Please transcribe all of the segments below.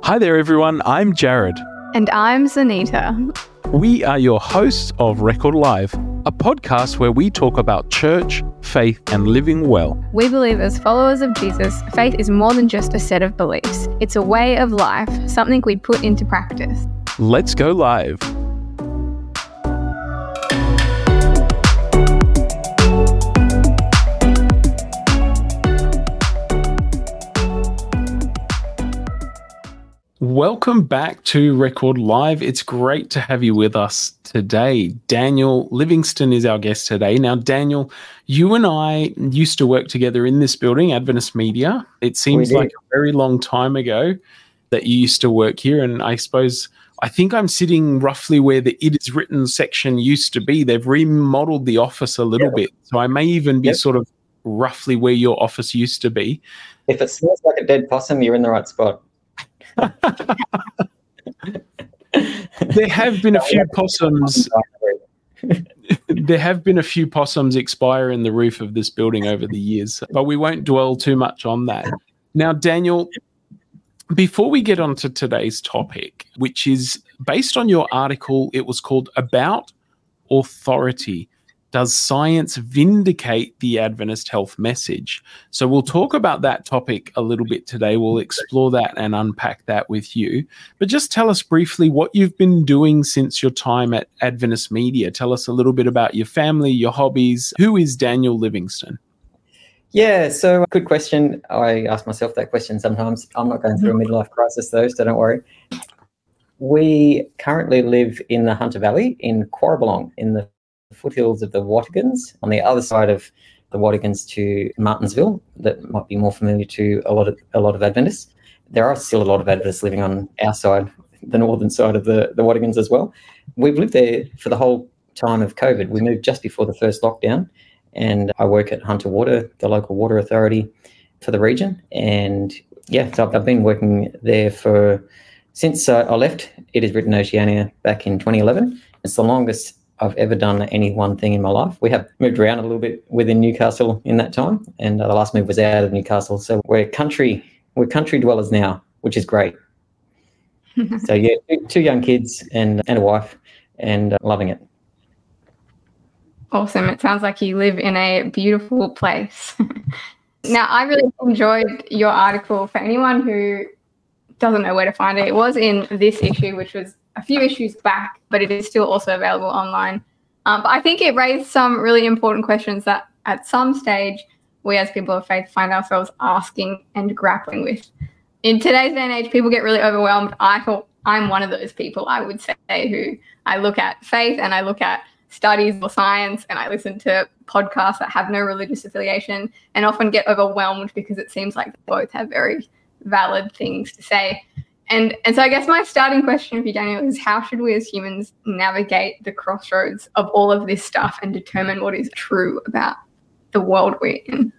Hi there, everyone. I'm Jared. And I'm Zanita. We are your hosts of Record Live, a podcast where we talk about church, faith, and living well. We believe as followers of Jesus, faith is more than just a set of beliefs. It's a way of life, something we put into practice. Let's go live. Welcome back to Record Live. It's great to have you with us today. Daniel Livingston is our guest today. Now, Daniel, you and I used to work together in this building, Adventist Media. It seems like a very long time ago that you used to work here, and I think I'm sitting roughly where the It Is Written section used to be. They've remodeled the office a little bit, so I may even be sort of roughly where your office used to be. If it smells like a dead possum, you're in the right spot. There have been a few possums. There have been a few possums expire in the roof of this building over the years, but we won't dwell too much on that. Now, Daniel, before we get on to today's topic, which is based on your article, it was called About Authority. Does science vindicate the Adventist health message? So we'll talk about that topic a little bit today. We'll explore that and unpack that with you. But just tell us briefly what you've been doing since your time at Adventist Media. Tell us a little bit about your family, your hobbies. Who is Daniel Livingston? Yeah, so good question. I ask myself that question sometimes. I'm not going through a midlife crisis though, so don't worry. We currently live in the Hunter Valley in Corribalong, in the foothills of the Watagans, on the other side of the Watagans to Martinsville. That might be more familiar to a lot of Adventists. There are still a lot of Adventists living on our side, the northern side of the Watagans as well. We've lived there for the whole time of COVID. We moved just before the first lockdown, and I work at Hunter Water, the local water authority for the region. And so I've been working there since I left It Is Written Oceania back in 2011. It's the longest I've ever done any one thing in my life. We have moved around a little bit within Newcastle in that time, and the last move was out of Newcastle. So we're country dwellers now, which is great. So two young kids and a wife, and loving it. Awesome. It sounds like you live in a beautiful place. Now, I really enjoyed your article. For anyone who doesn't know where to find it, it was in this issue, which was a few issues back, but it is still also available online. But I think it raised some really important questions that at some stage we as people of faith find ourselves asking and grappling with. In today's day and age, people get really overwhelmed. I'm one of those people, I would say, who I look at faith and I look at studies or science and I listen to podcasts that have no religious affiliation and often get overwhelmed because it seems like they both have very valid things to say. And so I guess my starting question for you, Daniel, is how should we as humans navigate the crossroads of all of this stuff and determine what is true about the world we're in?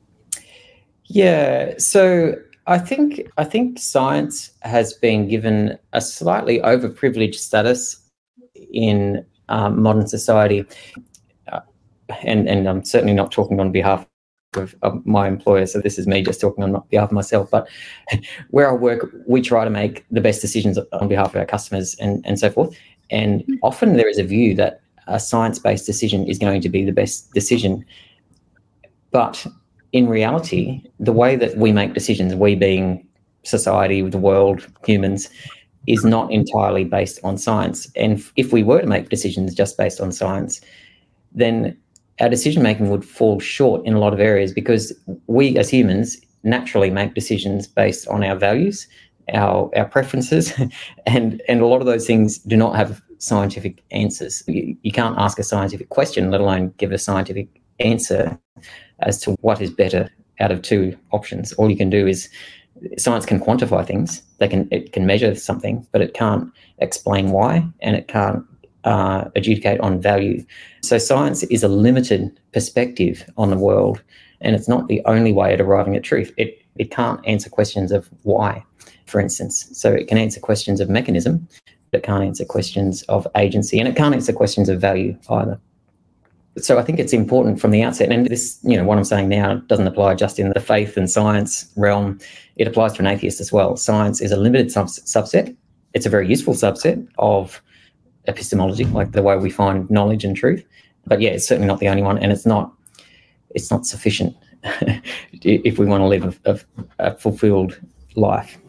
Yeah, so I think science has been given a slightly overprivileged status in modern society. And I'm certainly not talking on behalf of my employer, so this is me just talking on behalf of myself, but where I work, we try to make the best decisions on behalf of our customers and so forth, and often there is a view that a science-based decision is going to be the best decision, but in reality, the way that we make decisions, we being society, the world, humans, is not entirely based on science. And if we were to make decisions just based on science, then our decision-making would fall short in a lot of areas, because we as humans naturally make decisions based on our values, our preferences, and a lot of those things do not have scientific answers. You can't ask a scientific question, let alone give a scientific answer as to what is better out of two options. All you can do is, science can quantify things. It can measure something, but it can't explain why, and it can't adjudicate on value. So science is a limited perspective on the world, and it's not the only way at arriving at truth. It can't answer questions of why, for instance. So it can answer questions of mechanism, but it can't answer questions of agency, and it can't answer questions of value either. So I think it's important from the outset, and this, what I'm saying now doesn't apply just in the faith and science realm. It applies to an atheist as well. Science is a limited subset. It's a very useful subset of epistemology, like the way we find knowledge and truth. But yeah, it's certainly not the only one, and it's not sufficient if we want to live a fulfilled life.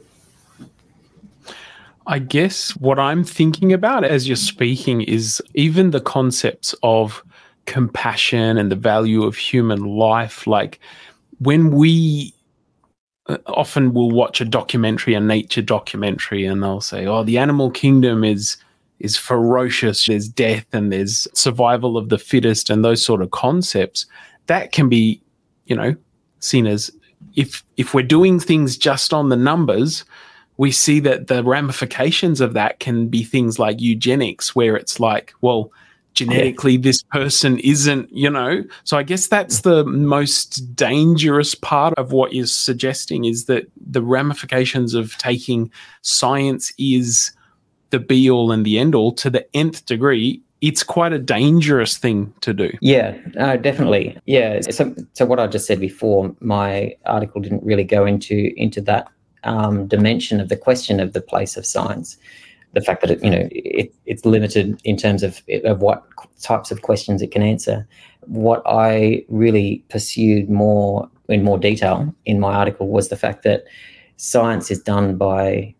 I guess what I'm thinking about as you're speaking is even the concepts of compassion and the value of human life. Like when we often will watch a nature documentary, and they'll say, oh, the animal kingdom is ferocious. There's death and there's survival of the fittest and those sort of concepts. That can be, seen as if we're doing things just on the numbers, we see that the ramifications of that can be things like eugenics, where it's like, well, genetically this person isn't, So I guess that's the most dangerous part of what you're suggesting, is that the ramifications of taking science is the be all and the end all to the nth degree. It's quite a dangerous thing to do. Yeah, definitely. Yeah. So what I just said before, my article didn't really go into that dimension of the question of the place of science. The fact that it's limited in terms of what types of questions it can answer. What I really pursued in more detail in my article was the fact that science is done by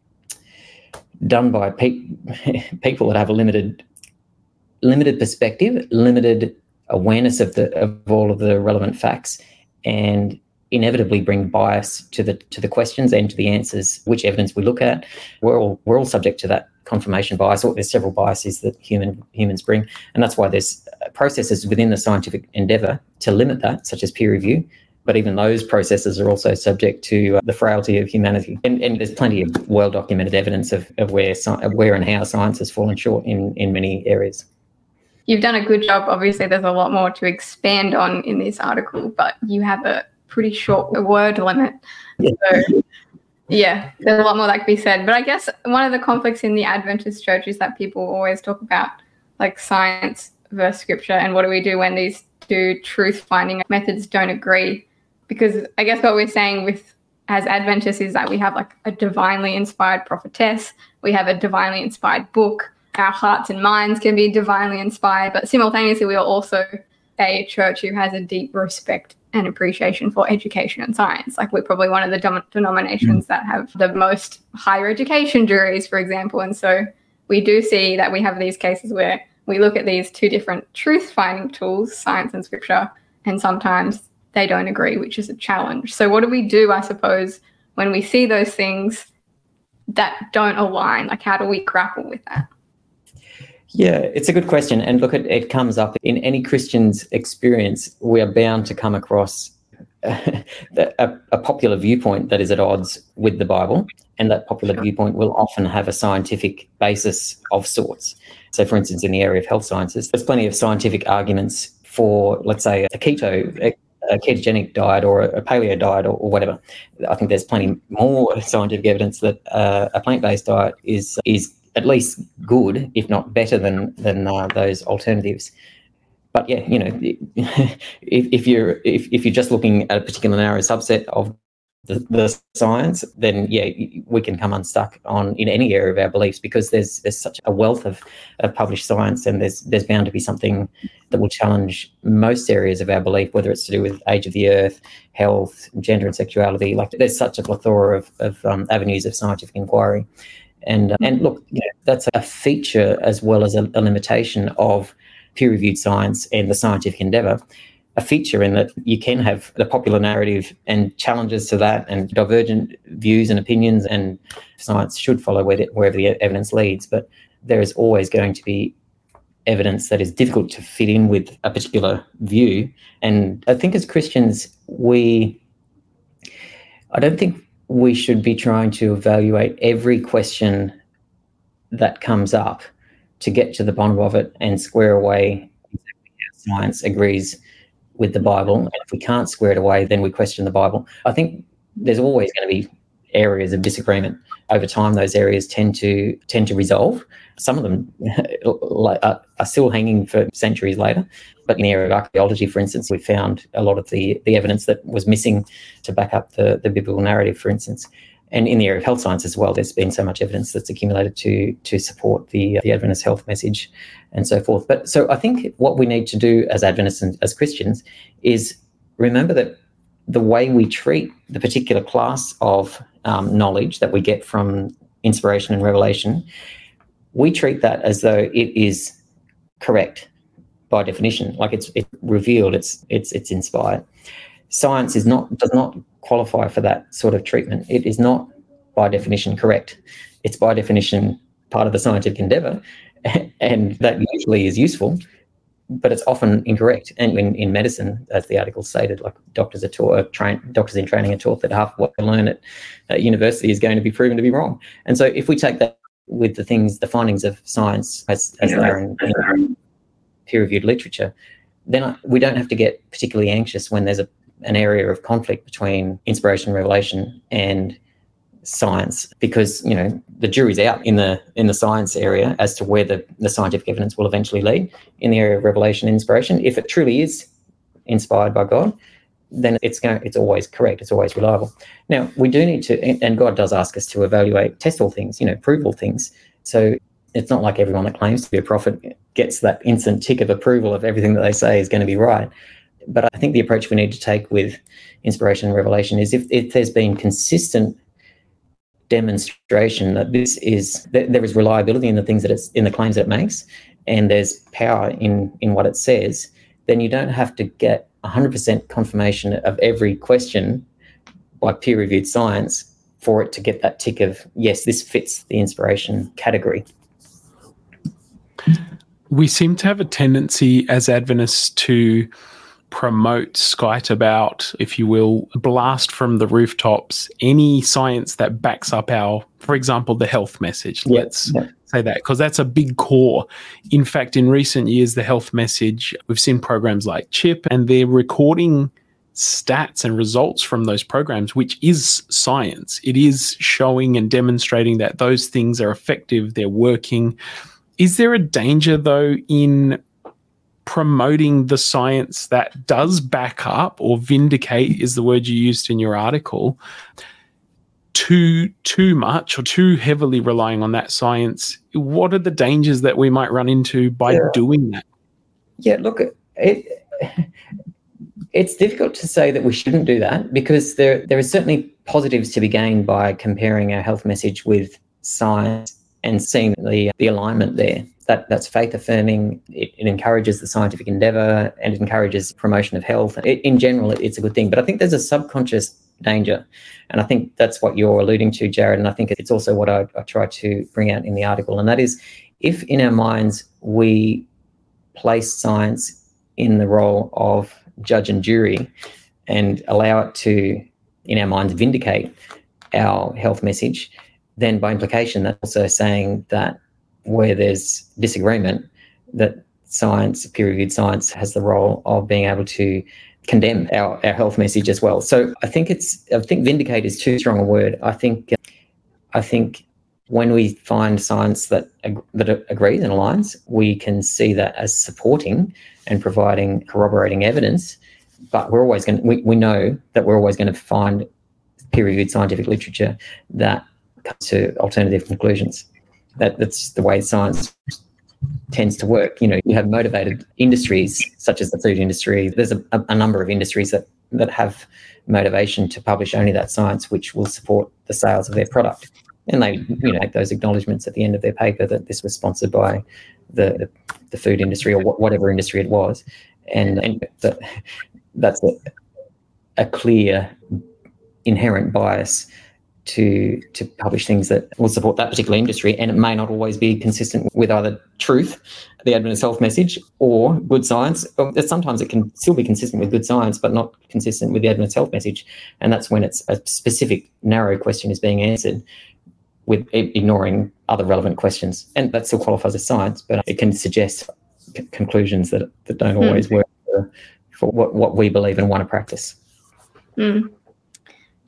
people that have a limited perspective, limited awareness of all of the relevant facts, and inevitably bring bias to the questions and to the answers, which evidence we look at. We're all subject to that confirmation bias. There's several biases that humans bring, and that's why there's processes within the scientific endeavour to limit that, such as peer review. But even those processes are also subject to the frailty of humanity. And there's plenty of well-documented evidence of where and how science has fallen short in many areas. You've done a good job. Obviously, there's a lot more to expand on in this article, but you have a pretty short word limit. Yeah. So, yeah, there's a lot more that could be said. But I guess one of the conflicts in the Adventist church is that people always talk about like science versus scripture, and what do we do when these two truth-finding methods don't agree? Because I guess what we're saying as Adventists is that we have like a divinely inspired prophetess, we have a divinely inspired book, our hearts and minds can be divinely inspired, but simultaneously we are also a church who has a deep respect and appreciation for education and science. Like we're probably one of the denominations that have the most higher education juries, for example. And so we do see that we have these cases where we look at these two different truth-finding tools, science and scripture, and sometimes they don't agree, which is a challenge. So what do we do, I suppose, when we see those things that don't align? Like how do we grapple with that? Yeah, it's a good question. And look, it comes up in any Christian's experience. We are bound to come across a popular viewpoint that is at odds with the Bible, and that popular viewpoint will often have a scientific basis of sorts. So, for instance, in the area of health sciences, there's plenty of scientific arguments for, let's say, a ketogenic diet or a paleo diet or whatever. I think there's plenty more scientific evidence that a plant-based diet is at least good, if not better than those alternatives. But yeah, if you're just looking at a particular narrow subset of the science, then yeah, we can come unstuck in any area of our beliefs, because there's such a wealth of published science, and there's bound to be something that will challenge most areas of our belief, whether it's to do with age of the earth, health, gender and sexuality. Like there's such a plethora of avenues of scientific inquiry. And look, that's a feature as well as a limitation of peer-reviewed science and the scientific endeavour. A feature in that you can have the popular narrative and challenges to that, and divergent views and opinions, and science should follow wherever the evidence leads. But there is always going to be evidence that is difficult to fit in with a particular view. And I think as Christians, I don't think we should be trying to evaluate every question that comes up to get to the bottom of it and square away exactly how science agrees with the Bible. And if we can't square it away, then we question the Bible. I think there's always going to be areas of disagreement. Over time, those areas tend to resolve. Some of them are still hanging for centuries later. But in the area of archaeology, for instance, we found a lot of the evidence that was missing to back up the biblical narrative, for instance. And in the area of health science as well, there's been so much evidence that's accumulated to support the Adventist health message and so forth. But so I think what we need to do as Adventists and as Christians is remember that the way we treat the particular class of knowledge that we get from inspiration and revelation, we treat that as though it is correct by definition, like it's revealed, it's inspired. Science does not qualify for that sort of treatment. It is not by definition correct. It's by definition part of the scientific endeavor, and that usually is useful, but it's often incorrect. And in medicine, as the article stated, like doctors in training are taught that half of what they learn at university is going to be proven to be wrong. And so if we take that with the findings of science as they are in peer-reviewed literature, then we don't have to get particularly anxious when there's an area of conflict between inspiration, revelation, and science, because the jury's out in the science area as to where the scientific evidence will eventually lead in the area of revelation and inspiration. If it truly is inspired by God, then it's always correct, it's always reliable. Now, we do need to, and God does ask us to evaluate, test all things, prove all things. So it's not like everyone that claims to be a prophet gets that instant tick of approval of everything that they say is going to be right. But I think the approach we need to take with inspiration and revelation is if there's been consistent demonstration that there is reliability in the things that it's in the claims that it makes, and there's power in what it says, then you don't have to get 100% confirmation of every question by peer-reviewed science for it to get that tick of, yes, this fits the inspiration category. We seem to have a tendency as Adventists to promote, skite about, if you will, blast from the rooftops any science that backs up for example, the health message. Let's say that, because that's a big core. In fact, in recent years, the health message, we've seen programs like CHIP, and they're recording stats and results from those programs, which is science. It is showing and demonstrating that those things are effective, they're working. Is there a danger, though, in promoting the science that does back up or vindicate, is the word you used in your article, too much or too heavily relying on that science? What are the dangers that we might run into by doing that? Yeah, look, it's difficult to say that we shouldn't do that, because there are certainly positives to be gained by comparing our health message with science and seeing the alignment there. That's faith affirming. It encourages the scientific endeavor, and it encourages promotion of health. In general, it's a good thing. But I think there's a subconscious danger, and I think that's what you're alluding to, Jared. And I think it's also what I try to bring out in the article, and that is, if in our minds we place science in the role of judge and jury and allow it to, in our minds, vindicate our health message, then by implication, that's also saying that where there's disagreement, that science, peer-reviewed science, has the role of being able to condemn our health message as well. So I think vindicate is too strong a word. I think when we find science that agrees and aligns, we can see that as supporting and providing corroborating evidence. But we know that we're always going to find peer-reviewed scientific literature that comes to alternative conclusions. That's the way science tends to work. You have motivated industries such as the food industry. There's a number of industries that have motivation to publish only that science which will support the sales of their product. And they make those acknowledgements at the end of their paper that this was sponsored by the food industry or whatever industry it was. And that's a clear inherent bias to publish things that will support that particular industry, and it may not always be consistent with either truth, the Adventist health message, or good science. Sometimes it can still be consistent with good science, but not consistent with the Adventist health message, and that's when it's a specific narrow question is being answered with ignoring other relevant questions, and that still qualifies as science, but it can suggest conclusions that don't always work for what we believe and want to practice.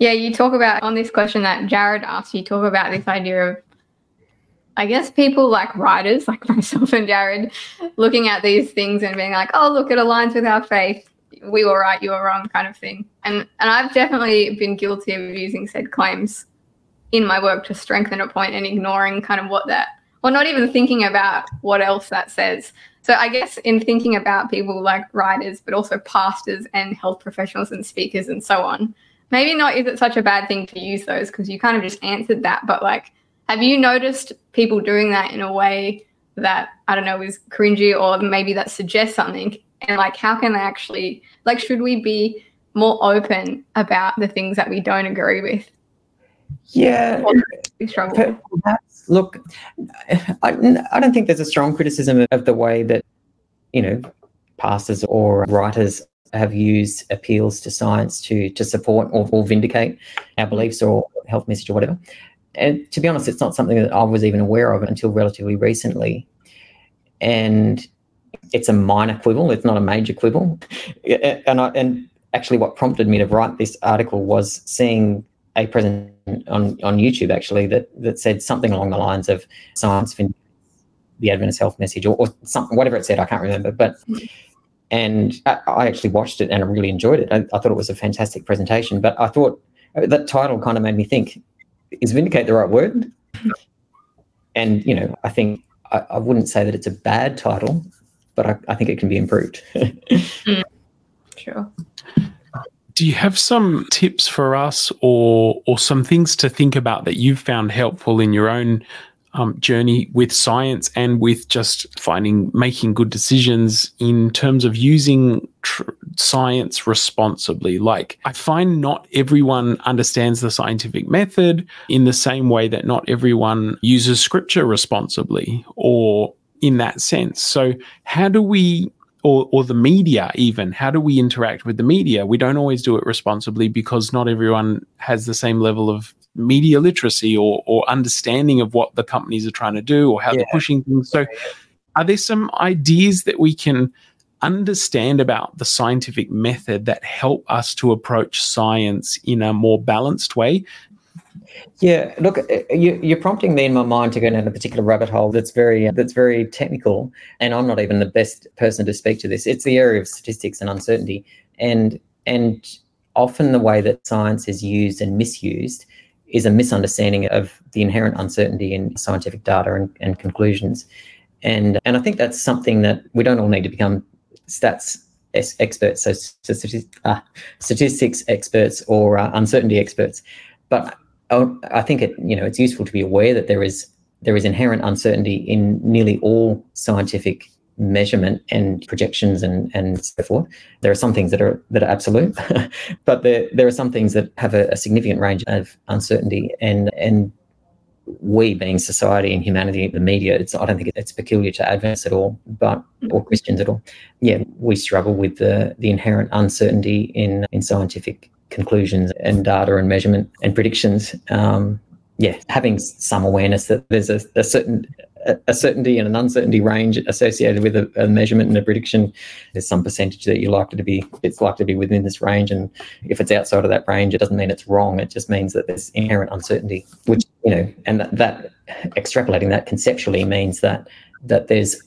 Yeah, you talk about on this question that Jared asked, you talk about this idea of, I guess, people like writers, like myself and Jared, looking at these things and being like, oh, look, it aligns with our faith. We were right, you were wrong, kind of thing. And I've definitely been guilty of using said claims in my work to strengthen a point and ignoring kind of what that, or not even thinking about what else that says. So I guess in thinking about people like writers, but also pastors and health professionals and speakers and so on, maybe not is it such a bad thing to use those, because you kind of just answered that. But like, have you noticed people doing that in a way that, I don't know, is cringy, or maybe that suggests something? And like, how can they actually, like, should we be more open about the things that we don't agree with? Yeah. We struggle. Look, I don't think there's a strong criticism of the way that, you know, pastors or writers have used appeals to science to support or vindicate our beliefs or health message or whatever. And to be honest, it's not something that I was even aware of until relatively recently. And it's a minor quibble. It's not a major quibble. And actually what prompted me to write this article was seeing a present on YouTube, actually, that said something along the lines of science vindicates the Adventist health message or something, whatever it said, I can't remember. And I actually watched it and I really enjoyed it. I thought it was a fantastic presentation. But I thought that title kind of made me think, is vindicate the right word? And, you know, I think I wouldn't say that it's a bad title, but I think it can be improved. Sure. Do you have some tips for us or some things to think about that you've found helpful in your own journey with science and with just making good decisions in terms of using science responsibly? Like, I find not everyone understands the scientific method in the same way that not everyone uses scripture responsibly or in that sense. So how do we, or the media even, how do we interact with the media? We don't always do it responsibly because not everyone has the same level of media literacy or understanding of what the companies are trying to do or how they're pushing things. So are there some ideas that we can understand about the scientific method that help us to approach science in a more balanced way? Yeah, look, you're prompting me in my mind to go down a particular rabbit hole that's very technical, and I'm not even the best person to speak to this. It's the area of statistics and uncertainty, and often the way that science is used and misused is a misunderstanding of the inherent uncertainty in scientific data and conclusions, and I think that's something that we don't all need to become stats experts, so statistics experts or uncertainty experts, but I think it's useful to be aware that there is inherent uncertainty in nearly all scientific measurement and projections and so forth. There are some things that are absolute, but there are some things that have a significant range of uncertainty. And we, being society and humanity, the media, I don't think it's peculiar to Adventists at all, or Christians at all. Yeah, we struggle with the inherent uncertainty in scientific conclusions and data and measurement and predictions. Having some awareness that there's a certainty and an uncertainty range associated with a measurement and a prediction. There's some percentage that it's likely to be within this range, and if it's outside of that range, it doesn't mean it's wrong. It just means that there's inherent uncertainty, which, and that extrapolating that conceptually means that there's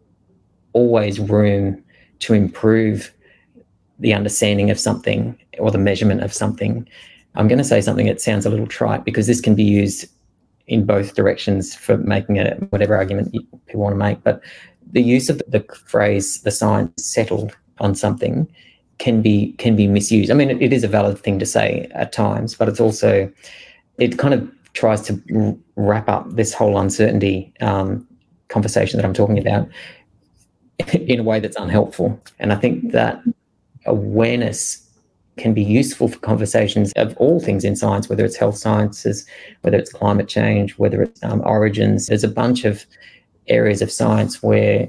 always room to improve the understanding of something or the measurement of something. I'm going to say something that sounds a little trite because this can be used in both directions for making whatever argument people want to make. But the use of the phrase "the science settled on something" can be misused. I mean, it is a valid thing to say at times, but it's also, it kind of tries to wrap up this whole uncertainty conversation that I'm talking about in a way that's unhelpful. And I think that awareness can be useful for conversations of all things in science, whether it's health sciences, whether it's climate change, whether it's origins. There's a bunch of areas of science where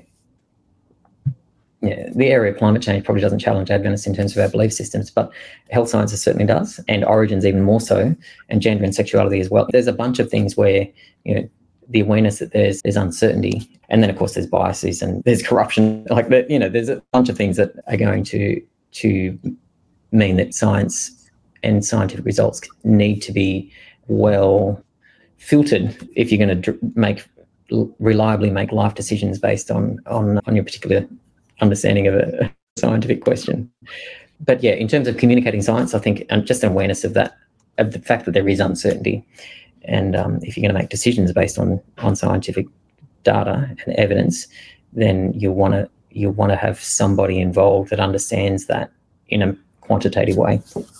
the area of climate change probably doesn't challenge Adventists in terms of our belief systems, but health sciences certainly does, and origins even more so, and gender and sexuality as well. There's a bunch of things where, the awareness that there's uncertainty, and then of course there's biases and there's corruption, like that. There's a bunch of things that are going to mean that science and scientific results need to be well filtered if you're going to reliably make life decisions based on your particular understanding of a scientific question. But yeah, in terms of communicating science, I think just an awareness of that, of the fact that there is uncertainty, and if you're going to make decisions based on scientific data and evidence, then you'll want to have somebody involved that understands that in a quantitative way.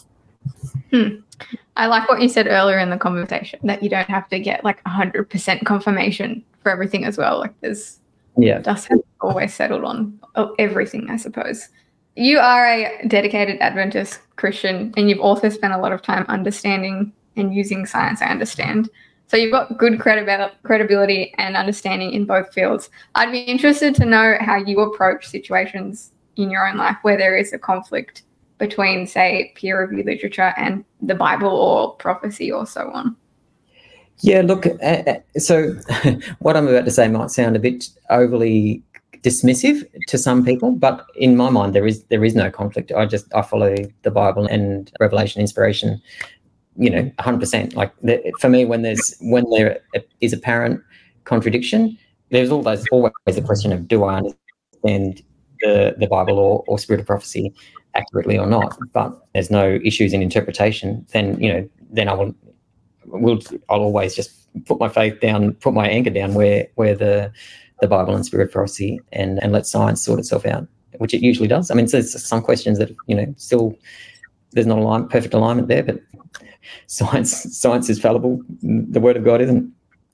I like what you said earlier in the conversation, that you don't have to get like 100% confirmation for everything as well. Like dust hasn't always settled on everything, I suppose. You are a dedicated Adventist Christian, and you've also spent a lot of time understanding and using science, I understand. So you've got good credibility and understanding in both fields. I'd be interested to know how you approach situations in your own life where there is a conflict between, say, peer-reviewed literature and the Bible or prophecy or so on. Yeah, look, so what I'm about to say might sound a bit overly dismissive to some people, but in my mind there is no conflict. I follow the Bible and revelation inspiration, 100%. Like for me, when there is apparent contradiction, there's always a question of, do I understand the Bible or spirit of prophecy accurately or not? But there's no issues in interpretation, then I'll always just put my faith down, put my anchor down where the Bible and spirit of prophecy, and let science sort itself out, which it usually does. I mean, there's some questions that still there's not perfect alignment there, but science is fallible. The Word of God isn't.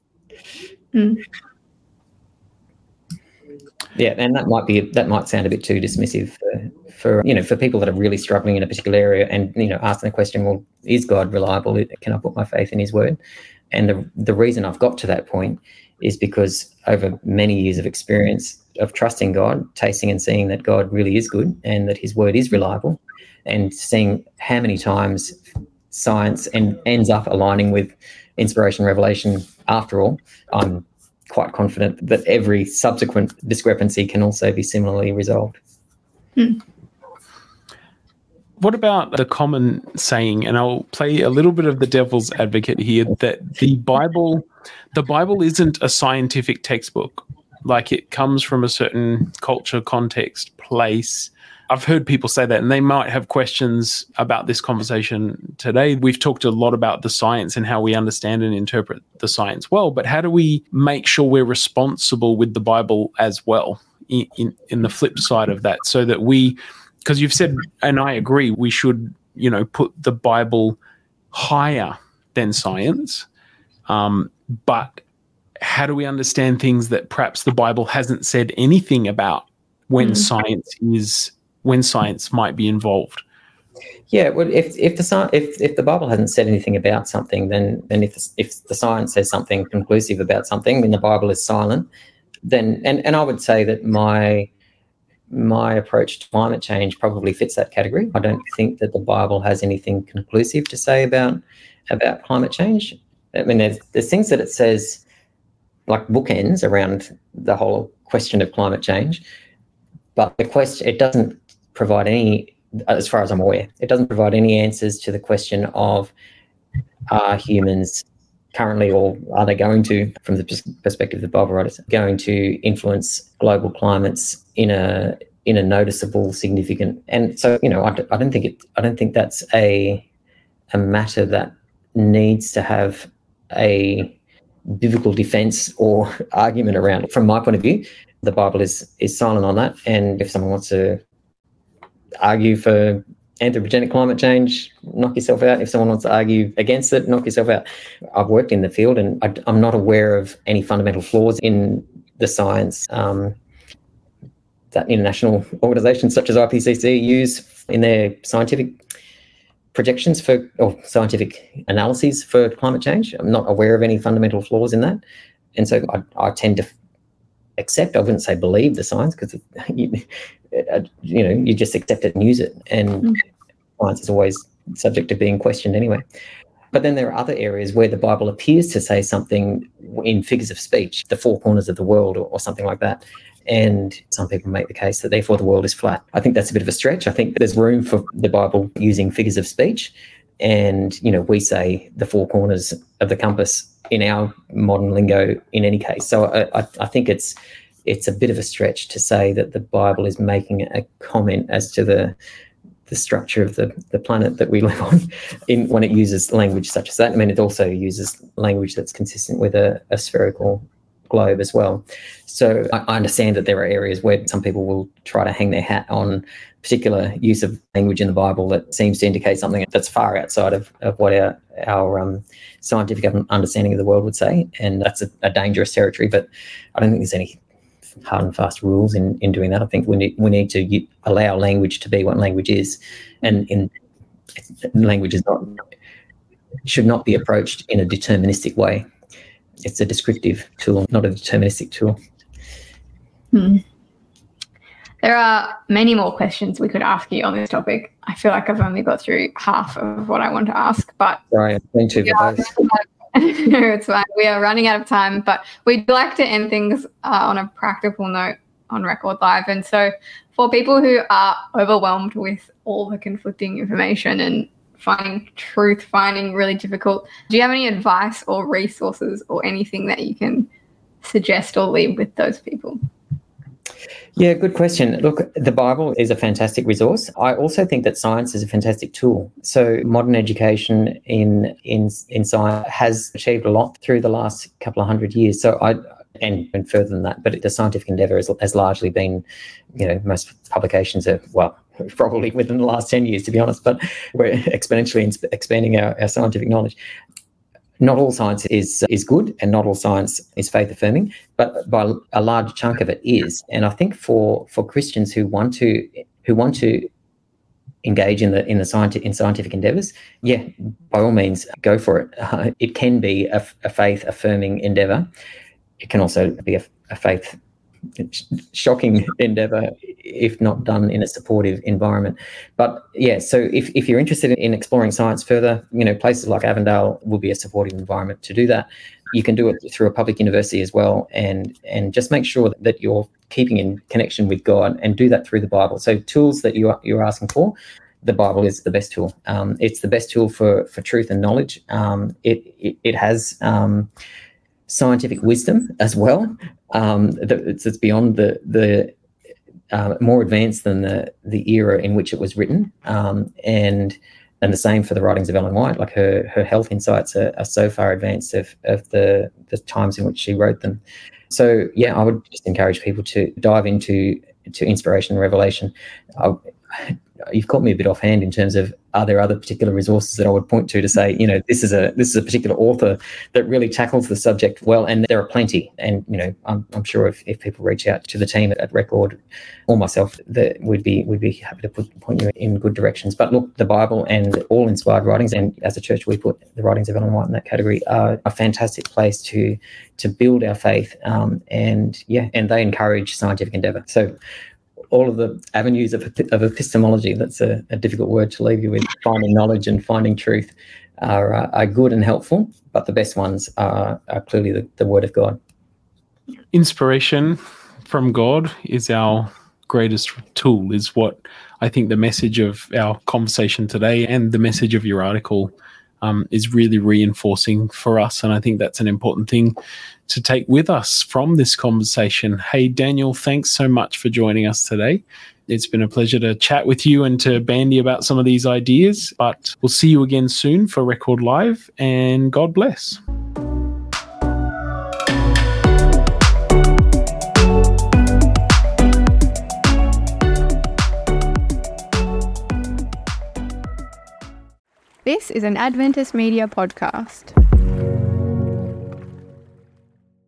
Yeah, and that might sound a bit too dismissive for people that are really struggling in a particular area, and asking the question, well, is God reliable? Can I put my faith in His Word? And the reason I've got to that point is because over many years of experience of trusting God, tasting and seeing that God really is good and that His Word is reliable, and seeing how many times science ends up aligning with inspiration, revelation. After all, I'm quite confident that every subsequent discrepancy can also be similarly resolved. What about the common saying, and I'll play a little bit of the devil's advocate here, that the Bible isn't a scientific textbook. Like, it comes from a certain culture, context, place. I've heard people say that, and they might have questions about this conversation today. We've talked a lot about the science and how we understand and interpret the science well, but how do we make sure we're responsible with the Bible as well in the flip side of that, so that because you've said, and I agree, we should, put the Bible higher than science. But how do we understand things that perhaps the Bible hasn't said anything about when science might be involved? Yeah, well, if the Bible hasn't said anything about something, then if the science says something conclusive about something, when the Bible is silent, then and I would say that my approach to climate change probably fits that category. I don't think that the Bible has anything conclusive to say about climate change. I mean, there's things that it says, like bookends around the whole question of climate change, but it doesn't provide any, as far as I'm aware, it doesn't provide any answers to the question of, are humans currently, or are they going to, from the perspective of the Bible writers, going to influence global climates in a noticeable, significant, and so I don't think that's a matter that needs to have a biblical defense or argument around it. From my point of view, the Bible is silent on that, and if someone wants to argue for anthropogenic climate change, knock yourself out. If someone wants to argue against it, knock yourself out. I've worked in the field, and I'm not aware of any fundamental flaws in the science that international organisations such as IPCC use in their scientific projections or scientific analyses for climate change. I'm not aware of any fundamental flaws in that, and so I tend to accept, I wouldn't say believe, the science, because you just accept it and use it, and science is always subject to being questioned anyway. But then there are other areas where the Bible appears to say something in figures of speech, the four corners of the world or something like that, and some people make the case that therefore the world is flat. I think that's a bit of a stretch. I think there's room for the Bible using figures of speech, And, we say the four corners of the compass in our modern lingo in any case. So I think it's a bit of a stretch to say that the Bible is making a comment as to the structure of the planet that we live on when it uses language such as that. I mean, it also uses language that's consistent with a spherical globe as well. So I understand that there are areas where some people will try to hang their hat on particular use of language in the Bible that seems to indicate something that's far outside of what our scientific understanding of the world would say. And that's a dangerous territory, but I don't think there's any hard and fast rules in doing that. I think we need to allow language to be what language is, and language should not be approached in a deterministic way. It's a descriptive tool, not a deterministic tool. There are many more questions we could ask you on this topic. I feel like I've only got through half of what I want to ask, but sorry, I'm going to no, it's fine. We are running out of time, but we'd like to end things on a practical note on Record Live. And so for people who are overwhelmed with all the conflicting information and finding really difficult, do you have any advice or resources or anything that you can suggest or leave with those people? Yeah, good question. Look, the Bible is a fantastic resource. I also think that science is a fantastic tool. So modern education in science has achieved a lot through the last couple of 100 years. So and further than that, but the scientific endeavour has largely been, most publications are, probably within the last 10 years, to be honest, but we're exponentially expanding our scientific knowledge. Not all science is good, and not all science is faith affirming, but by a large chunk of it is. And I think for Christians who want to engage in scientific endeavours, yeah, by all means, go for it. It can be a faith affirming endeavour. It can also be a faith shocking endeavour if not done in a supportive environment. But yeah, so if you're interested in exploring science further, places like Avondale will be a supportive environment to do that. You can do it through a public university as well, and just make sure that you're keeping in connection with God, and do that through the Bible. So tools that you're asking for, the Bible is the best tool. It's the best tool for truth and knowledge. It has scientific wisdom as well. It's beyond the more advanced than the era in which it was written, and the same for the writings of Ellen White. Like her health insights are so far advanced of the times in which she wrote them. So yeah, I would just encourage people to dive into inspiration and revelation. You've caught me a bit offhand in terms of, are there other particular resources that I would point to say, this is a particular author that really tackles the subject well, and there are plenty. And I'm sure if people reach out to the team at Record or myself, that we'd be happy to point you in good directions. But look, the Bible and all inspired writings, and as a church we put the writings of Ellen White in that category, are a fantastic place to build our faith, and they encourage scientific endeavour. So all of the avenues of epistemology, that's a difficult word to leave you with, finding knowledge and finding truth, are good and helpful, but the best ones are clearly the Word of God. Inspiration from God is our greatest tool, is what I think the message of our conversation today and the message of your article is really reinforcing for us. And I think that's an important thing to take with us from this conversation. Hey, Daniel, thanks so much for joining us today. It's been a pleasure to chat with you and to bandy about some of these ideas, but we'll see you again soon for Record Live, and God bless. This is an Adventist Media podcast.